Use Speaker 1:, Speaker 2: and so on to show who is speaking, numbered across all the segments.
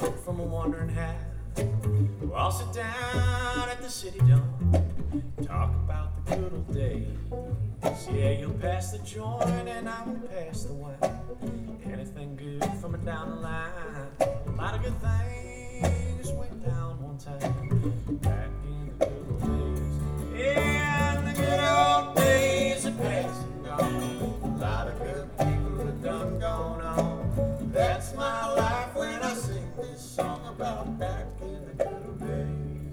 Speaker 1: from a wandering hat. We'll all sit down at the city dome, talk about the good old days. Yeah, you'll pass the joint and I will pass the wine. Anything good from it down the line. A lot of good things went down one time, back in the good old days. Yeah, the good old days are past and gone. A lot of good people have done gone on. That's my life when I sing this song about back in the good old days.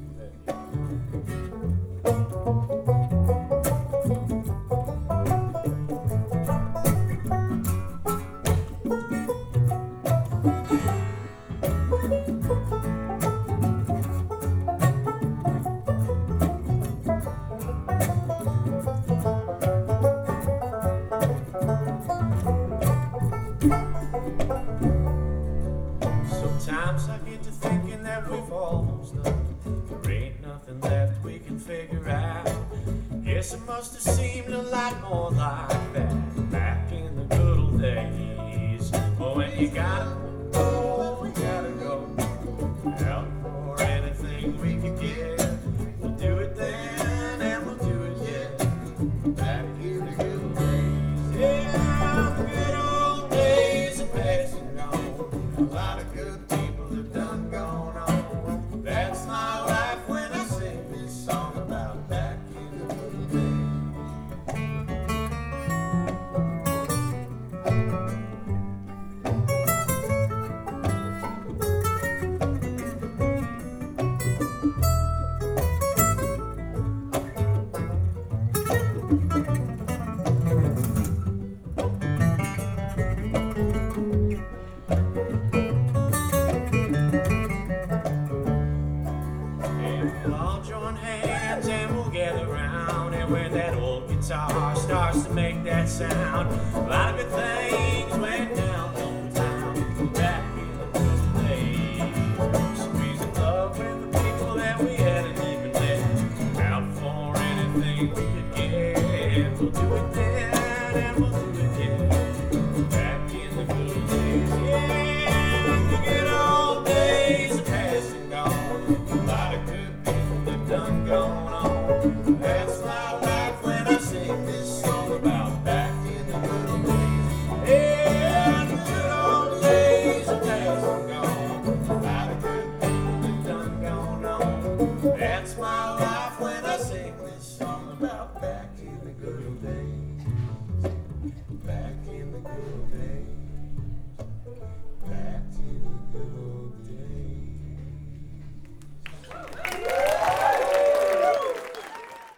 Speaker 1: Sometimes I get to thinking that we've almost done. There ain't nothing left we can figure out. Guess it must have seemed a lot more like that back in the good old days. Oh, when you gotta go, we gotta go out for anything we can get. We'll do it then and we'll do it yet. Back in the good old days. Yeah, the good old days are past and gone. A lot of good people have done gone on. That's my life when I sing this song about back in the good old days. We'll all join hands and we'll gather round, and when that old guitar starts to make that sound, a lot of good things went down one time back in the good old days. Squeezing love with the people that we hadn't even met, out for anything we could get. We'll do it then and we'll do it again, back in the good old days. Yeah, the good old days are past and gone. A lot of good done gone on. That's my life when I sing this song about back in the good old days. Yeah, the good old days are past and gone. A lot of good people have done gone on. That's my life.